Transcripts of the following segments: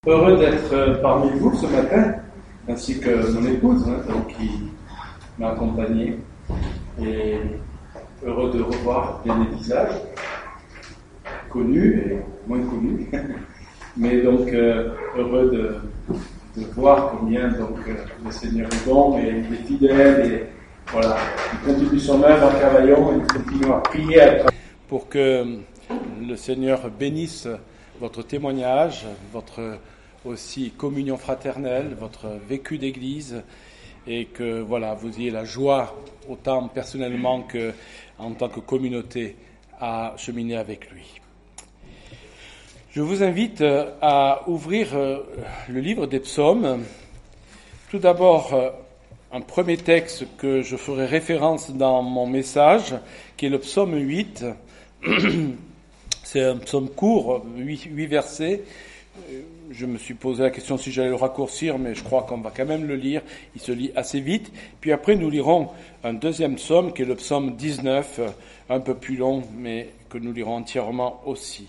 Heureux d'être parmi vous ce matin, ainsi que mon épouse, qui m'a accompagné, et heureux de revoir bien des visages, connus et moins connus, mais donc heureux de voir combien le Seigneur est bon et il est fidèle, et voilà, il continue son œuvre en travaillant, et il continue à prier pour que le Seigneur bénisse votre témoignage, votre aussi communion fraternelle, votre vécu d'église, et que voilà, vous ayez la joie, autant personnellement que en tant que communauté, à cheminer avec lui. Je vous invite à ouvrir le livre des psaumes. Tout d'abord, un premier texte que je ferai référence dans mon message, qui est le psaume 8. C'est un psaume court, 8 versets. Je me suis posé la question si j'allais le raccourcir, mais je crois qu'on va quand même le lire. Il se lit assez vite. Puis après, nous lirons un deuxième psaume, qui est le psaume 19, un peu plus long, mais que nous lirons entièrement aussi.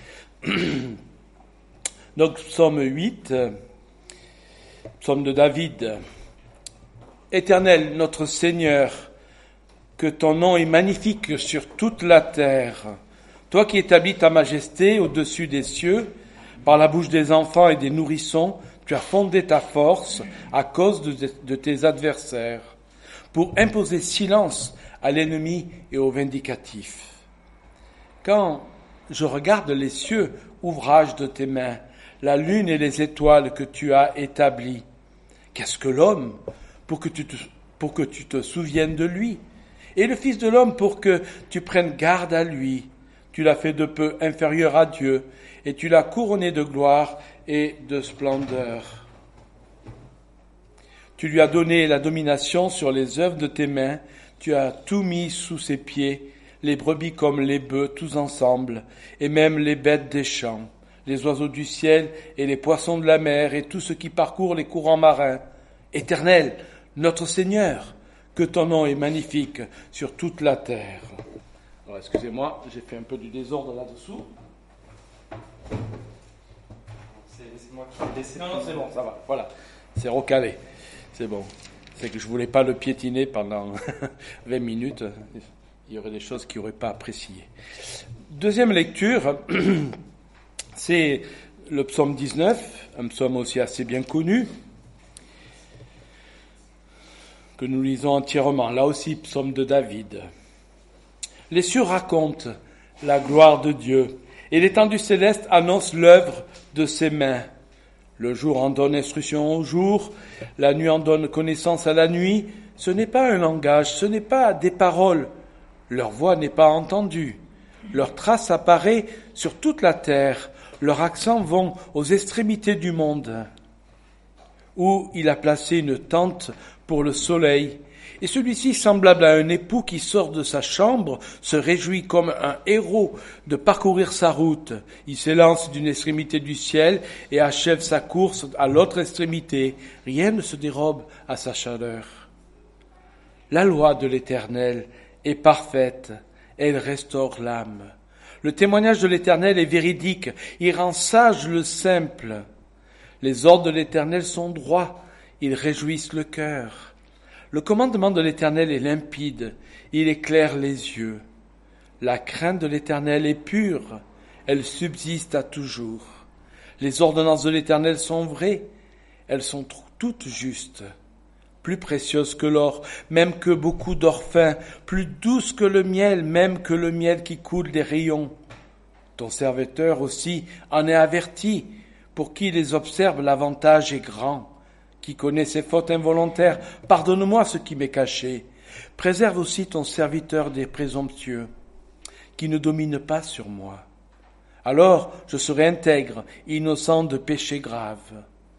Donc, psaume 8, psaume de David. Éternel, notre Seigneur, que ton nom est magnifique sur toute la terre. Toi qui établis ta majesté au-dessus des cieux, par la bouche des enfants et des nourrissons, tu as fondé ta force à cause de tes adversaires, pour imposer silence à l'ennemi et au vindicatif. Quand je regarde les cieux, ouvrage de tes mains, la lune et les étoiles que tu as établies, qu'est-ce que l'homme pour que tu te souviennes de lui, et le Fils de l'homme pour que tu prennes garde à lui? Tu l'as fait de peu inférieur à Dieu, et tu l'as couronné de gloire et de splendeur. Tu lui as donné la domination sur les œuvres de tes mains, tu as tout mis sous ses pieds, les brebis comme les bœufs, tous ensemble, et même les bêtes des champs, les oiseaux du ciel et les poissons de la mer, et tout ce qui parcourt les courants marins. Éternel, notre Seigneur, que ton nom est magnifique sur toute la terre. Alors, excusez-moi, j'ai fait un peu du désordre là-dessous. Non, c'est bon, ça va, voilà, c'est recalé, c'est bon. C'est que je voulais pas le piétiner pendant 20 minutes, il y aurait des choses qu'il n'aurait pas appréciées. Deuxième lecture, c'est le psaume 19, un psaume aussi assez bien connu, que nous lisons entièrement, là aussi psaume de David. Les cieux racontent la gloire de Dieu, et l'étendue céleste annonce l'œuvre de ses mains. Le jour en donne instruction au jour, la nuit en donne connaissance à la nuit. Ce n'est pas un langage, ce n'est pas des paroles. Leur voix n'est pas entendue. Leur trace apparaît sur toute la terre. Leurs accents vont aux extrémités du monde, où il a placé une tente pour le soleil. Et celui-ci, semblable à un époux qui sort de sa chambre, se réjouit comme un héros de parcourir sa route. Il s'élance d'une extrémité du ciel et achève sa course à l'autre extrémité. Rien ne se dérobe à sa chaleur. La loi de l'Éternel est parfaite, elle restaure l'âme. Le témoignage de l'Éternel est véridique, il rend sage le simple. Les ordres de l'Éternel sont droits, ils réjouissent le cœur. Le commandement de l'Éternel est limpide, il éclaire les yeux. La crainte de l'Éternel est pure, elle subsiste à toujours. Les ordonnances de l'Éternel sont vraies, elles sont toutes justes. Plus précieuses que l'or, même que beaucoup d'or fin, plus douces que le miel, même que le miel qui coule des rayons. Ton serviteur aussi en est averti, pour qui les observe l'avantage est grand. Qui connaît ses fautes involontaires, pardonne-moi ce qui m'est caché. Préserve aussi ton serviteur des présomptueux, qui ne domine pas sur moi. Alors je serai intègre, innocent de péchés graves.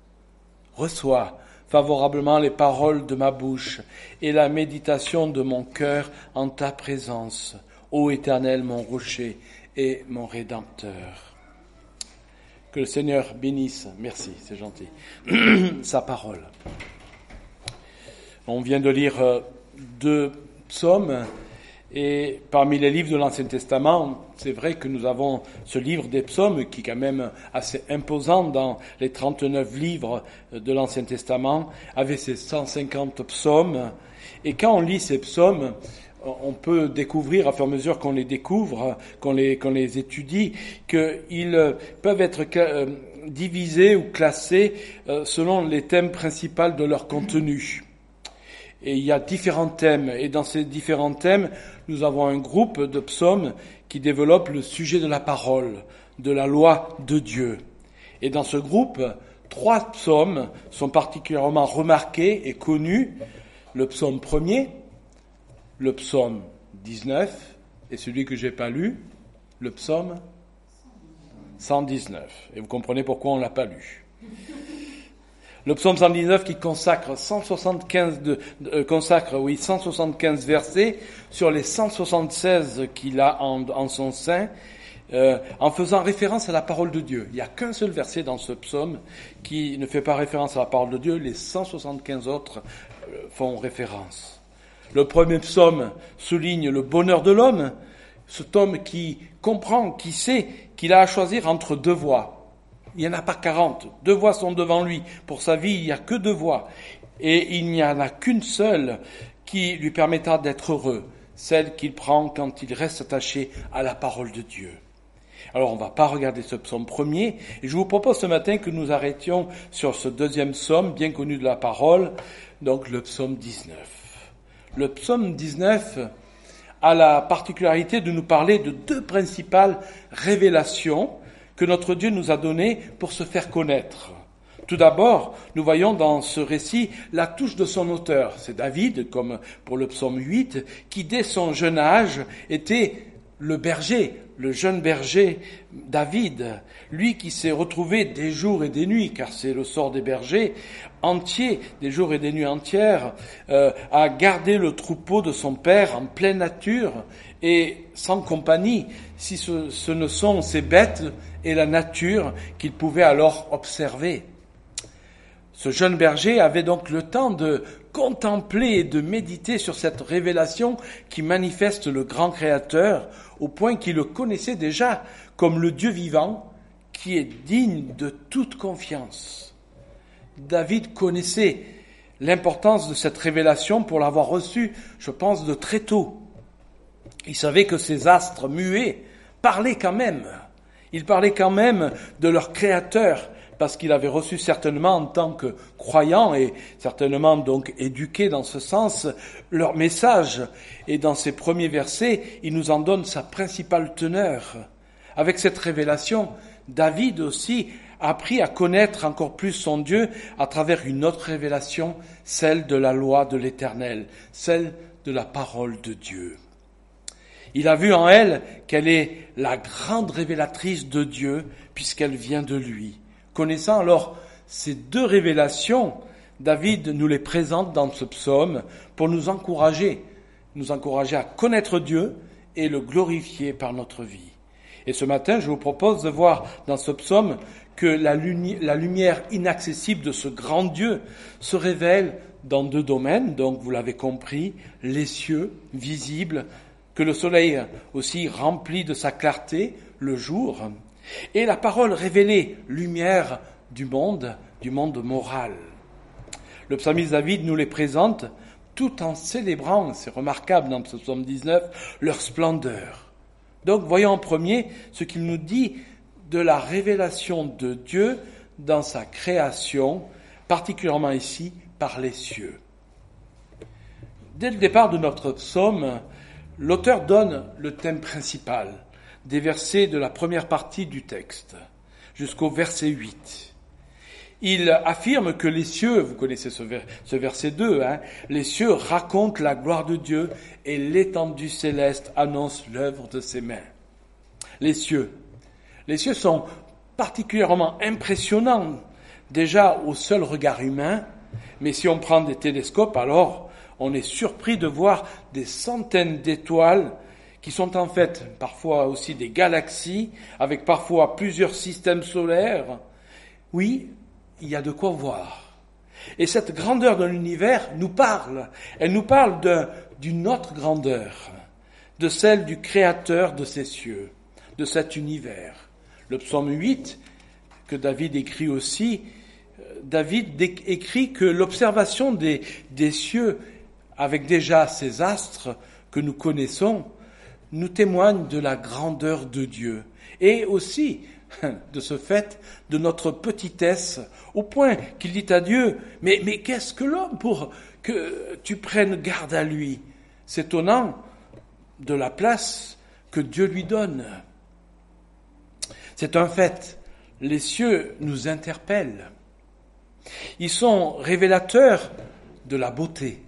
Reçois favorablement les paroles de ma bouche et la méditation de mon cœur en ta présence, ô Éternel, mon rocher et mon Rédempteur. Que le Seigneur bénisse, merci, c'est gentil, sa parole. On vient de lire deux psaumes Et parmi les livres de l'Ancien Testament, c'est vrai que nous avons ce livre des psaumes qui est quand même assez imposant dans les 39 livres de l'Ancien Testament, avec ses 150 psaumes. Et quand on lit ces psaumes, on peut découvrir, à fur et à mesure qu'on les découvre, qu'on les étudie, qu'ils peuvent être divisés ou classés selon les thèmes principaux de leur contenu. Et il y a différents thèmes, et dans ces différents thèmes, nous avons un groupe de psaumes qui développe le sujet de la parole, de la loi de Dieu. Et dans ce groupe, 3 psaumes sont particulièrement remarqués et connus. Le psaume 1er, le psaume 19, et celui que j'ai pas lu, le psaume 119. Et vous comprenez pourquoi on l'a pas lu. Le psaume 119 qui consacre 175 versets sur les 176 qu'il a en son sein, en faisant référence à la parole de Dieu. Il n'y a qu'un seul verset dans ce psaume qui ne fait pas référence à la parole de Dieu, les 175 autres font référence. Le premier psaume souligne le bonheur de l'homme, cet homme qui comprend, qui sait qu'il a à choisir entre 2 voies. Il n'y en a pas 40. 2 voies sont devant lui. Pour sa vie, il n'y a que 2 voies. Et il n'y en a qu'une seule qui lui permettra d'être heureux, celle qu'il prend quand il reste attaché à la parole de Dieu. Alors, on ne va pas regarder ce psaume premier, et je vous propose ce matin que nous arrêtions sur ce deuxième psaume, bien connu de la parole, donc le psaume 19. Le psaume 19 a la particularité de nous parler de 2 principales révélations que notre Dieu nous a données pour se faire connaître. Tout d'abord, nous voyons dans ce récit la touche de son auteur. C'est David, comme pour le psaume 8, qui dès son jeune âge était le berger, le jeune berger David, lui qui s'est retrouvé des jours et des nuits, car c'est le sort des bergers, entiers, des jours et des nuits entières, à garder le troupeau de son père en pleine nature et sans compagnie, si ce ne sont ces bêtes et la nature qu'il pouvait alors observer. Ce jeune berger avait donc le temps de contempler et de méditer sur cette révélation qui manifeste le grand Créateur, au point qu'il le connaissait déjà comme le Dieu vivant qui est digne de toute confiance. David connaissait l'importance de cette révélation pour l'avoir reçue, je pense, de très tôt. Il savait que ces astres muets parlaient quand même. Ils parlaient quand même de leur Créateur, parce qu'il avait reçu certainement en tant que croyant et certainement donc éduqué dans ce sens leur message. Et dans ces premiers versets, il nous en donne sa principale teneur. Avec cette révélation, David aussi a appris à connaître encore plus son Dieu à travers une autre révélation, celle de la loi de l'Éternel, celle de la parole de Dieu. Il a vu en elle qu'elle est la grande révélatrice de Dieu puisqu'elle vient de lui. Connaissant alors ces 2 révélations, David nous les présente dans ce psaume pour nous encourager à connaître Dieu et le glorifier par notre vie. Et ce matin, je vous propose de voir dans ce psaume que la lumière inaccessible de ce grand Dieu se révèle dans 2 domaines, donc vous l'avez compris, les cieux visibles, que le soleil aussi remplit de sa clarté, le jour, et la parole révélée, lumière du monde moral. Le psalmiste David nous les présente tout en célébrant, c'est remarquable dans ce psaume 19, leur splendeur. Donc voyons en premier ce qu'il nous dit de la révélation de Dieu dans sa création, particulièrement ici par les cieux. Dès le départ de notre psaume, l'auteur donne le thème principal des versets de la première partie du texte, jusqu'au verset 8. Il affirme que les cieux, vous connaissez ce verset 2, les cieux racontent la gloire de Dieu et l'étendue céleste annonce l'œuvre de ses mains. Les cieux sont particulièrement impressionnants, déjà au seul regard humain, mais si on prend des télescopes, alors on est surpris de voir des centaines d'étoiles qui sont en fait parfois aussi des galaxies, avec parfois plusieurs systèmes solaires. Oui, il y a de quoi voir. Et cette grandeur de l'univers nous parle. Elle nous parle d'une autre grandeur, de celle du Créateur de ces cieux, de cet univers. Le psaume 8, que David écrit aussi, David écrit que l'observation des cieux, avec déjà ces astres que nous connaissons, nous témoigne de la grandeur de Dieu et aussi de ce fait de notre petitesse, au point qu'il dit à Dieu, mais qu'est-ce que l'homme pour que tu prennes garde à lui? S'étonnant de la place que Dieu lui donne. C'est un fait, les cieux nous interpellent. Ils sont révélateurs de la beauté,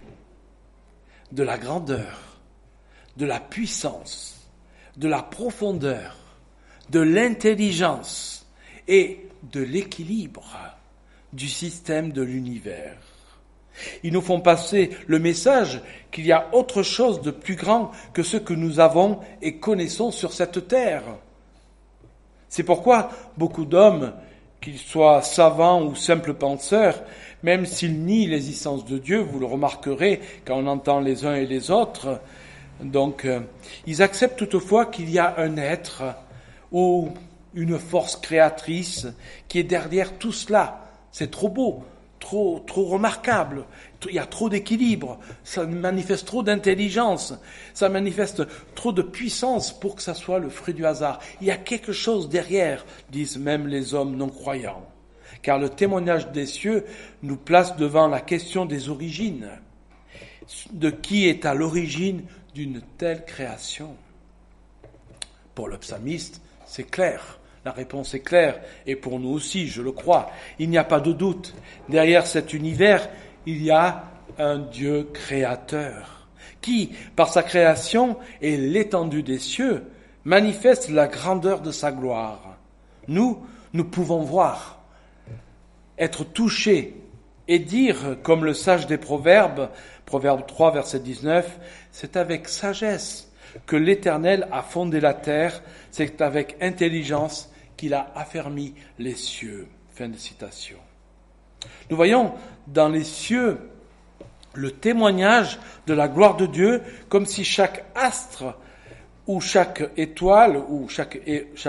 de la grandeur, de la puissance, de la profondeur, de l'intelligence et de l'équilibre du système de l'univers. Ils nous font passer le message qu'il y a autre chose de plus grand que ce que nous avons et connaissons sur cette terre. C'est pourquoi beaucoup d'hommes, qu'ils soient savants ou simples penseurs, même s'ils nient l'existence de Dieu, vous le remarquerez quand on entend les uns et les autres, donc ils acceptent toutefois qu'il y a un être ou une force créatrice qui est derrière tout cela. C'est trop beau, trop remarquable, il y a trop d'équilibre, ça manifeste trop d'intelligence, ça manifeste trop de puissance pour que ça soit le fruit du hasard. Il y a quelque chose derrière, disent même les hommes non-croyants, car le témoignage des cieux nous place devant la question des origines, de qui est à l'origine d'une telle création. Pour le psalmiste, c'est clair. La réponse est claire, et pour nous aussi, je le crois. Il n'y a pas de doute. Derrière cet univers, il y a un Dieu créateur, qui, par sa création et l'étendue des cieux, manifeste la grandeur de sa gloire. Nous pouvons voir, être touchés, et dire, comme le sage des Proverbes, Proverbe 3, verset 19, c'est avec sagesse que l'Éternel a fondé la terre, c'est avec intelligence qu'il a affermi les cieux. Fin de citation. Nous voyons dans les cieux le témoignage de la gloire de Dieu, comme si chaque astre ou chaque étoile ou chaque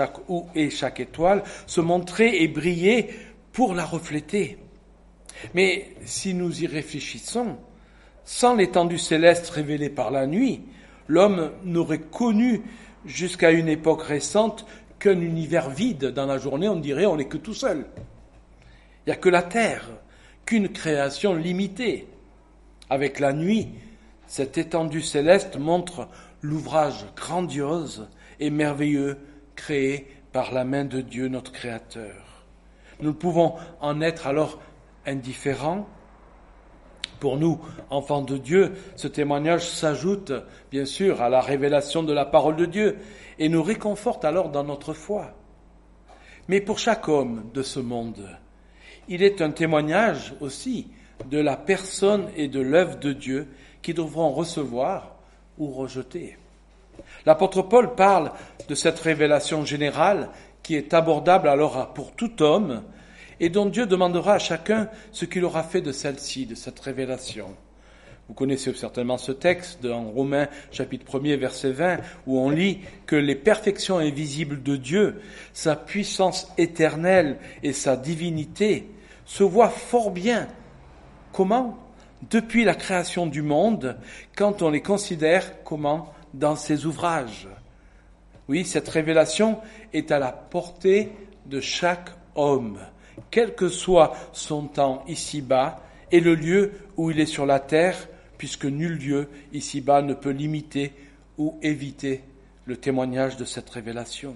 étoile se montrait et brillait pour la refléter. Mais si nous y réfléchissons, sans l'étendue céleste révélée par la nuit, l'homme n'aurait connu jusqu'à une époque récente qu'un univers vide. Dans la journée, on dirait on n'est que tout seul. Il n'y a que la terre, qu'une création limitée. Avec la nuit, cette étendue céleste montre l'ouvrage grandiose et merveilleux créé par la main de Dieu, notre Créateur. Nous pouvons en être alors indifférents. Pour nous, enfants de Dieu, ce témoignage s'ajoute, bien sûr, à la révélation de la parole de Dieu et nous réconforte alors dans notre foi. Mais pour chaque homme de ce monde, il est un témoignage aussi de la personne et de l'œuvre de Dieu qui devront recevoir ou rejeter. L'apôtre Paul parle de cette révélation générale qui est abordable alors pour tout homme et dont Dieu demandera à chacun ce qu'il aura fait de celle-ci, de cette révélation. Vous connaissez certainement ce texte dans Romains chapitre 1er verset 20 où on lit que les perfections invisibles de Dieu, sa puissance éternelle et sa divinité se voient fort bien. Comment ? Depuis la création du monde, quand on les considère comment ? Dans ses ouvrages. Oui, cette révélation est à la portée de chaque homme, quel que soit son temps ici-bas et le lieu où il est sur la terre, puisque nul lieu ici-bas ne peut limiter ou éviter le témoignage de cette révélation.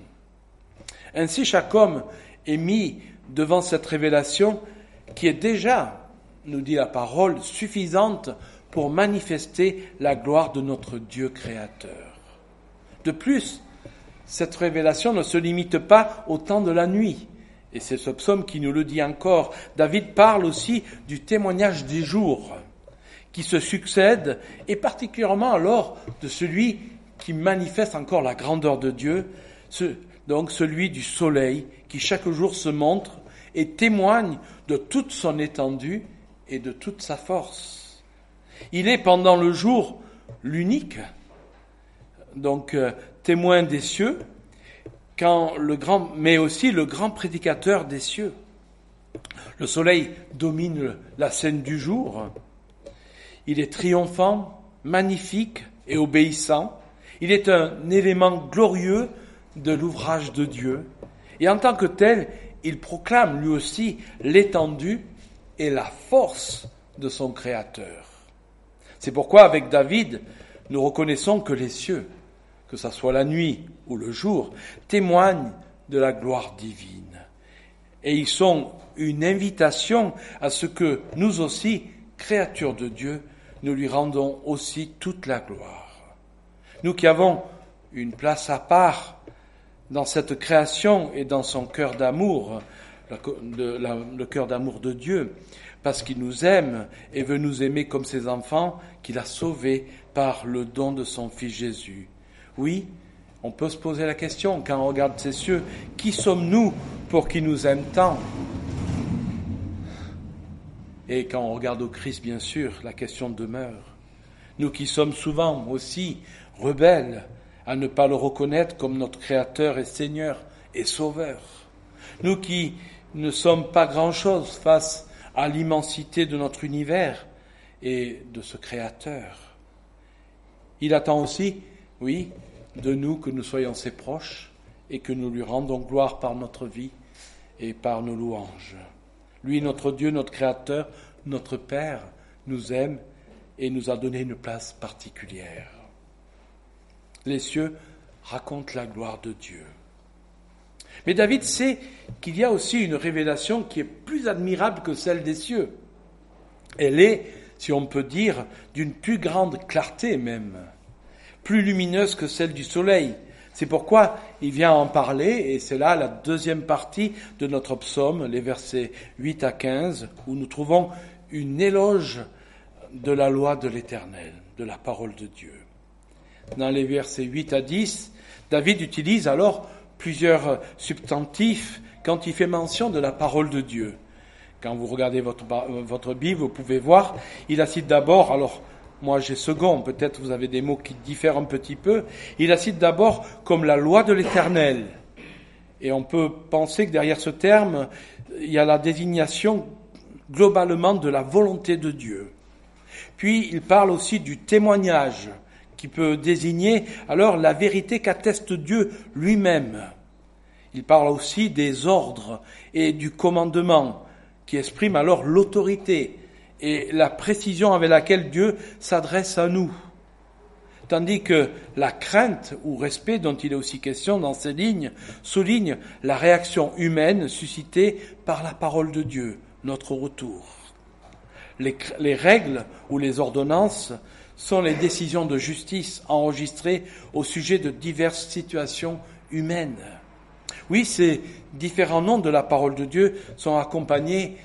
Ainsi, chaque homme est mis devant cette révélation qui est déjà, nous dit la parole, suffisante pour manifester la gloire de notre Dieu créateur. De plus, cette révélation ne se limite pas au temps de la nuit. Et c'est ce psaume qui nous le dit encore. David parle aussi du témoignage des jours qui se succèdent, et particulièrement alors de celui qui manifeste encore la grandeur de Dieu, donc celui du soleil qui chaque jour se montre et témoigne de toute son étendue et de toute sa force. Il est pendant le jour l'unique donc témoin des cieux, mais aussi le grand prédicateur des cieux. Le soleil domine la scène du jour. Il est triomphant, magnifique et obéissant. Il est un élément glorieux de l'ouvrage de Dieu. Et en tant que tel, il proclame lui aussi l'étendue et la force de son Créateur. C'est pourquoi, avec David, nous reconnaissons que les cieux, que ce soit la nuit ou le jour, témoignent de la gloire divine. Et ils sont une invitation à ce que nous aussi, créatures de Dieu, nous lui rendons aussi toute la gloire. Nous qui avons une place à part dans cette création et dans son cœur d'amour, le cœur d'amour de Dieu, parce qu'il nous aime et veut nous aimer comme ses enfants, qu'il a sauvés par le don de son Fils Jésus. Oui, on peut se poser la question, quand on regarde ces cieux, qui sommes-nous pour qu'il nous aime tant ? Et quand on regarde au Christ, bien sûr, la question demeure. Nous qui sommes souvent aussi rebelles à ne pas le reconnaître comme notre Créateur et Seigneur et Sauveur. Nous qui ne sommes pas grand-chose face à l'immensité de notre univers et de ce Créateur. Il attend aussi, oui, de nous que nous soyons ses proches et que nous lui rendons gloire par notre vie et par nos louanges. Lui, notre Dieu, notre Créateur, notre Père, nous aime et nous a donné une place particulière. Les cieux racontent la gloire de Dieu. Mais David sait qu'il y a aussi une révélation qui est plus admirable que celle des cieux. Elle est, si on peut dire, d'une plus grande clarté même, plus lumineuse que celle du soleil. C'est pourquoi il vient en parler, et c'est là la deuxième partie de notre psaume, les versets 8 à 15, où nous trouvons une éloge de la loi de l'Éternel, de la parole de Dieu. Dans les versets 8 à 10, David utilise alors plusieurs substantifs quand il fait mention de la parole de Dieu. Quand vous regardez votre Bible, vous pouvez voir, il la cite d'abord, alors moi j'ai second, peut-être vous avez des mots qui diffèrent un petit peu, il la cite d'abord comme la loi de l'Éternel. Et on peut penser que derrière ce terme, il y a la désignation globalement de la volonté de Dieu. Puis il parle aussi du témoignage, qui peut désigner alors la vérité qu'atteste Dieu lui-même. Il parle aussi des ordres et du commandement, qui expriment alors l'autorité et la précision avec laquelle Dieu s'adresse à nous. Tandis que la crainte ou respect dont il est aussi question dans ces lignes souligne la réaction humaine suscitée par la parole de Dieu, notre retour. Les règles ou les ordonnances sont les décisions de justice enregistrées au sujet de diverses situations humaines. Oui, ces différents noms de la parole de Dieu sont accompagnés,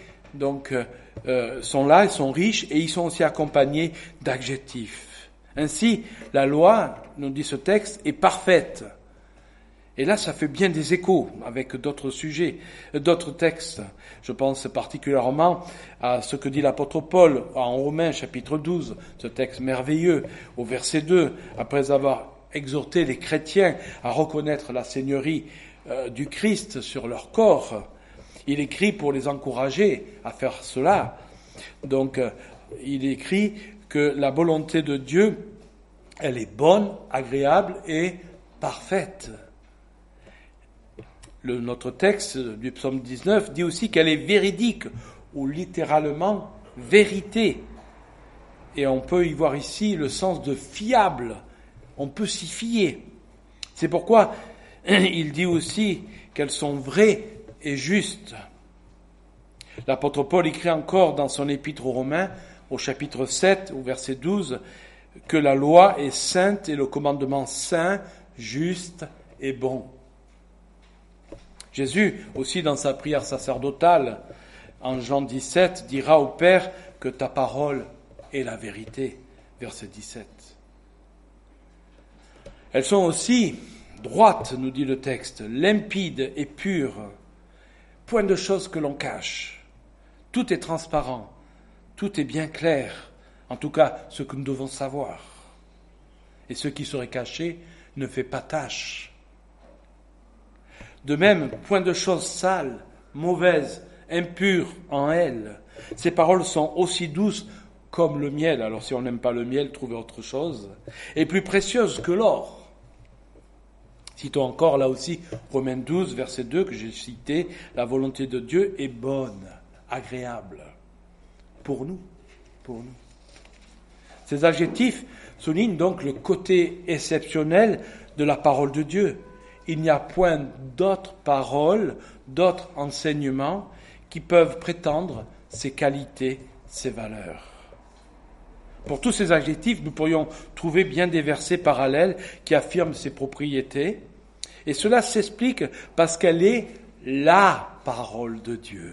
sont là, ils sont riches et ils sont aussi accompagnés d'adjectifs. Ainsi, la loi, nous dit ce texte, est parfaite. Et là, ça fait bien des échos avec d'autres sujets, d'autres textes. Je pense particulièrement à ce que dit l'apôtre Paul en Romains chapitre 12, ce texte merveilleux, au verset 2, après avoir exhorté les chrétiens à reconnaître la seigneurie du Christ sur leur corps. Il écrit pour les encourager à faire cela. Donc, il écrit que la volonté de Dieu, elle est bonne, agréable et parfaite. Notre texte du psaume 19 dit aussi qu'elle est véridique, ou littéralement vérité. Et on peut y voir ici le sens de fiable. On peut s'y fier. C'est pourquoi il dit aussi qu'elles sont vraies et justes. L'apôtre Paul écrit encore dans son épître aux Romains, au chapitre 7, au verset 12, que la loi est sainte et le commandement saint, juste et bon. Jésus, aussi dans sa prière sacerdotale, en Jean 17, dira au Père que ta parole est la vérité. Verset 17. Elles sont aussi droites, nous dit le texte, limpides et pures. Point de choses que l'on cache. Tout est transparent. Tout est bien clair. En tout cas, ce que nous devons savoir. Et ce qui serait caché ne fait pas tache. De même, point de choses sales, mauvaises, impures en elle. Ces paroles sont aussi douces comme le miel. Alors si on n'aime pas le miel, trouvez autre chose. Et plus précieuses que l'or. Citons encore là aussi Romains 12, verset 2 que j'ai cité. La volonté de Dieu est bonne, agréable. Pour nous. Ces adjectifs soulignent donc le côté exceptionnel de la parole de Dieu. Il n'y a point d'autres paroles, d'autres enseignements qui peuvent prétendre ces qualités, ces valeurs. Pour tous ces adjectifs, nous pourrions trouver bien des versets parallèles qui affirment ces propriétés. Et cela s'explique parce qu'elle est la parole de Dieu.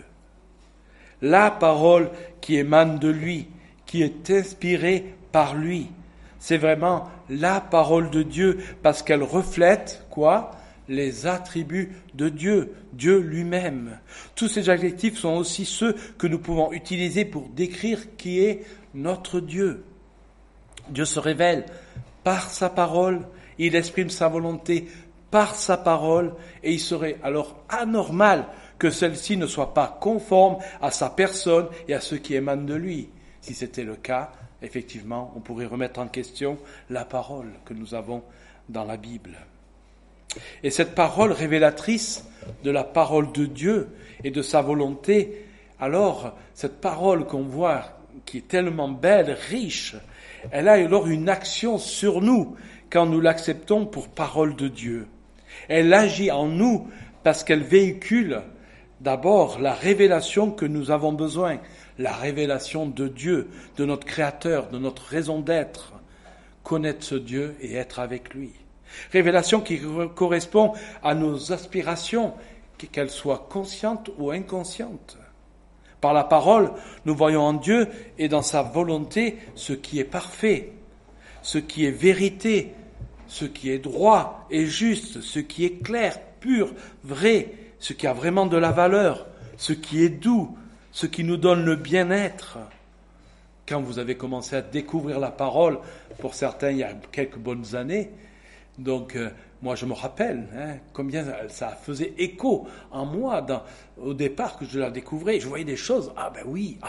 La parole qui émane de lui, qui est inspirée par lui. C'est vraiment la parole de Dieu parce qu'elle reflète quoi ? Les attributs de Dieu, Dieu lui-même. Tous ces adjectifs sont aussi ceux que nous pouvons utiliser pour décrire qui est notre Dieu. Dieu se révèle par sa parole, il exprime sa volonté par sa parole, et il serait alors anormal que celle-ci ne soit pas conforme à sa personne et à ce qui émane de lui. Si c'était le cas, effectivement, on pourrait remettre en question la parole que nous avons dans la Bible. Et cette parole révélatrice de la parole de Dieu et de sa volonté, alors cette parole qu'on voit qui est tellement belle, riche, elle a alors une action sur nous quand nous l'acceptons pour parole de Dieu. Elle agit en nous parce qu'elle véhicule d'abord la révélation que nous avons besoin, la révélation de Dieu, de notre Créateur, de notre raison d'être, connaître ce Dieu et être avec lui. Révélation qui correspond à nos aspirations, qu'elles soient conscientes ou inconscientes. Par la parole, nous voyons en Dieu et dans sa volonté ce qui est parfait, ce qui est vérité, ce qui est droit et juste, ce qui est clair, pur, vrai, ce qui a vraiment de la valeur, ce qui est doux, ce qui nous donne le bien-être. Quand vous avez commencé à découvrir la parole, pour certains il y a quelques bonnes années, donc moi je me rappelle combien ça faisait écho en moi au départ que je la découvrais. Je voyais des choses, ah ben oui.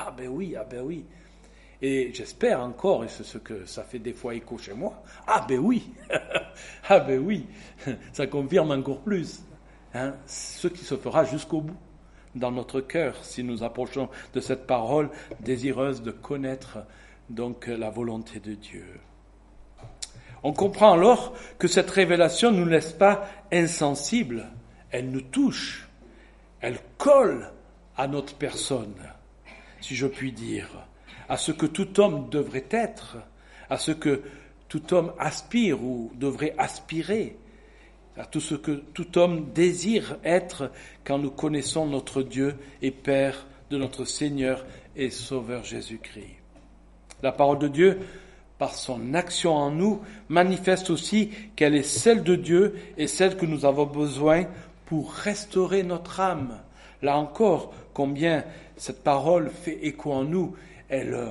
Et j'espère encore, et c'est ce que ça fait des fois écho chez moi, ah ben oui, ça confirme encore plus ce qui se fera jusqu'au bout dans notre cœur si nous approchons de cette parole désireuse de connaître donc la volonté de Dieu. On comprend alors que cette révélation ne nous laisse pas insensibles, elle nous touche, elle colle à notre personne, si je puis dire, à ce que tout homme devrait être, à ce que tout homme aspire ou devrait aspirer, à tout ce que tout homme désire être quand nous connaissons notre Dieu et Père de notre Seigneur et Sauveur Jésus-Christ. La parole de Dieu, par son action en nous, manifeste aussi qu'elle est celle de Dieu et celle que nous avons besoin pour restaurer notre âme. Là encore, combien cette parole fait écho en nous, elle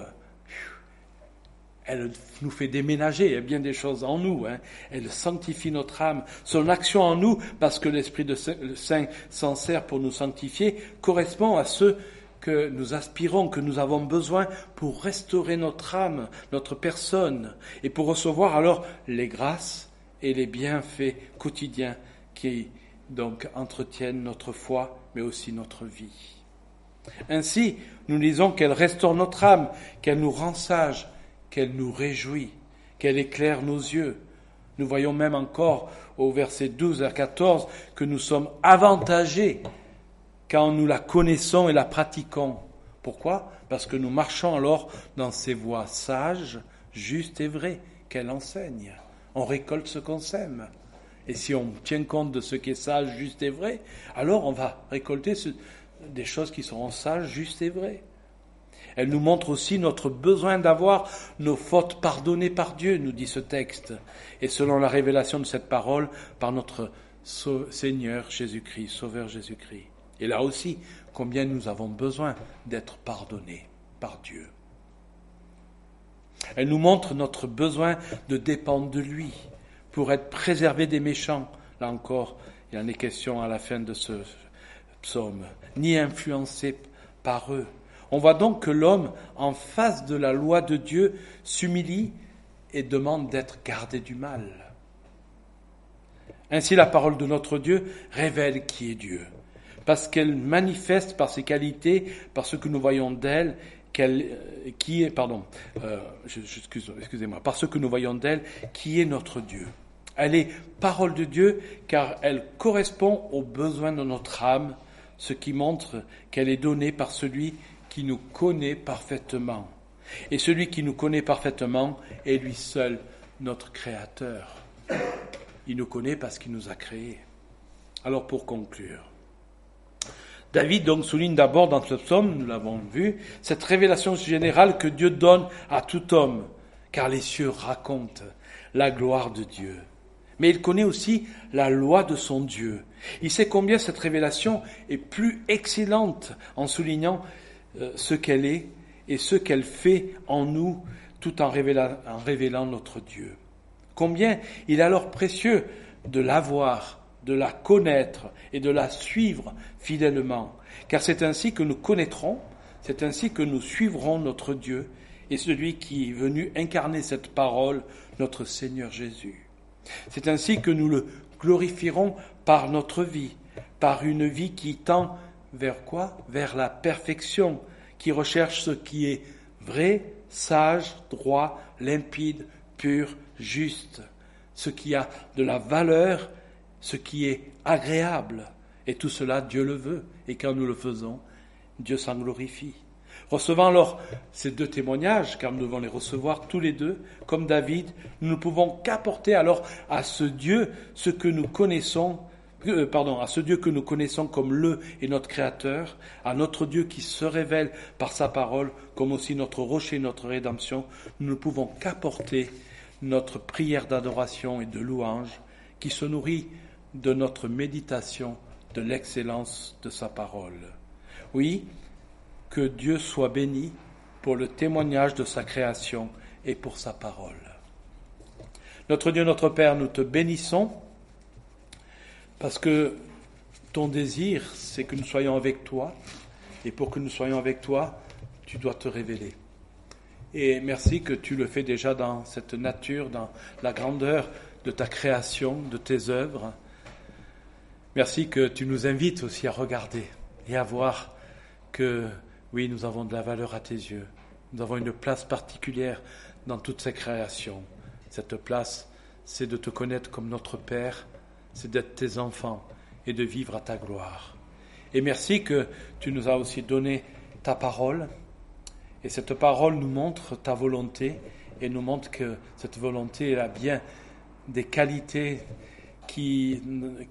nous fait déménager, il y a bien des choses en nous, elle sanctifie notre âme. Son action en nous, parce que l'Esprit de Saint s'en sert pour nous sanctifier, correspond à ce que nous aspirons, que nous avons besoin pour restaurer notre âme, notre personne, et pour recevoir alors les grâces et les bienfaits quotidiens qui donc entretiennent notre foi, mais aussi notre vie. Ainsi, nous lisons qu'elle restaure notre âme, qu'elle nous rend sages, qu'elle nous réjouit, qu'elle éclaire nos yeux. Nous voyons même encore au verset 12 à 14 que nous sommes avantagés quand nous la connaissons et la pratiquons. Pourquoi ? Parce que nous marchons alors dans ces voies sages, justes et vraies qu'elle enseigne. On récolte ce qu'on sème. Et si on tient compte de ce qui est sage, juste et vrai, alors on va récolter des choses qui seront sages, justes et vraies. Elle nous montre aussi notre besoin d'avoir nos fautes pardonnées par Dieu, nous dit ce texte. Et selon la révélation de cette parole, par notre Seigneur Jésus-Christ, Sauveur Jésus-Christ. Et là aussi, combien nous avons besoin d'être pardonnés par Dieu. Elle nous montre notre besoin de dépendre de lui pour être préservé des méchants. Là encore, il en est question à la fin de ce psaume. Ni influencé par eux. On voit donc que l'homme, en face de la loi de Dieu, s'humilie et demande d'être gardé du mal. Ainsi, la parole de notre Dieu révèle qui est Dieu, parce qu'elle manifeste par ses qualités, par ce que nous voyons d'elle, par ce que nous voyons d'elle, qui est notre Dieu. Elle est parole de Dieu, car elle correspond aux besoins de notre âme, ce qui montre qu'elle est donnée par celui qui nous connaît parfaitement. Et celui qui nous connaît parfaitement est lui seul notre Créateur. Il nous connaît parce qu'il nous a créés. Alors pour conclure, David donc souligne d'abord dans ce psaume, nous l'avons vu, cette révélation générale que Dieu donne à tout homme, car les cieux racontent la gloire de Dieu. Mais il connaît aussi la loi de son Dieu. Il sait combien cette révélation est plus excellente en soulignant ce qu'elle est et ce qu'elle fait en nous tout en révélant notre Dieu. Combien il est alors précieux de l'avoir, de la connaître et de la suivre fidèlement, car c'est ainsi que nous connaîtrons, c'est ainsi que nous suivrons notre Dieu et celui qui est venu incarner cette parole, notre Seigneur Jésus. C'est ainsi que nous le glorifierons par notre vie, par une vie qui tend vers quoi ? Vers la perfection, qui recherche ce qui est vrai, sage, droit, limpide, pur, juste, ce qui a de la valeur, ce qui est agréable. Et tout cela, Dieu le veut. Et quand nous le faisons, Dieu s'en glorifie. Recevant alors ces deux témoignages, car nous devons les recevoir tous les deux, comme David, nous ne pouvons qu'apporter alors à ce Dieu ce que nous connaissons, à ce Dieu que nous connaissons comme le et notre Créateur, à notre Dieu qui se révèle par sa parole, comme aussi notre rocher, notre rédemption, nous ne pouvons qu'apporter notre prière d'adoration et de louange qui se nourrit de notre méditation de l'excellence de sa parole. Oui, que Dieu soit béni pour le témoignage de sa création et pour sa parole. Notre Dieu, notre Père, nous te bénissons parce que ton désir, c'est que nous soyons avec toi. Et pour que nous soyons avec toi, tu dois te révéler. Et merci que tu le fais déjà dans cette nature, dans la grandeur de ta création, de tes œuvres. Merci que tu nous invites aussi à regarder et à voir que, oui, nous avons de la valeur à tes yeux. Nous avons une place particulière dans toutes ces créations. Cette place, c'est de te connaître comme notre Père, c'est d'être tes enfants et de vivre à ta gloire. Et merci que tu nous as aussi donné ta parole. Et cette parole nous montre ta volonté et nous montre que cette volonté elle a bien des qualités que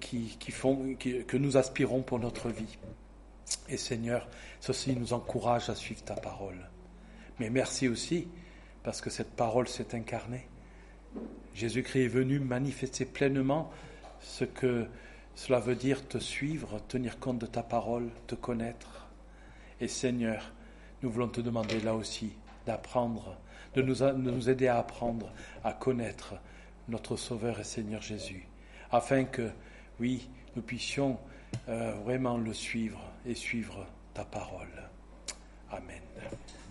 nous aspirons pour notre vie. Et Seigneur, ceci nous encourage à suivre ta parole. Mais merci aussi parce que cette parole s'est incarnée. Jésus-Christ est venu manifester pleinement ce que cela veut dire te suivre, tenir compte de ta parole, te connaître. Et Seigneur, nous voulons te demander là aussi d'apprendre, de nous aider à apprendre à connaître notre Sauveur et Seigneur Jésus, afin que, oui, nous puissions vraiment le suivre et suivre ta parole. Amen.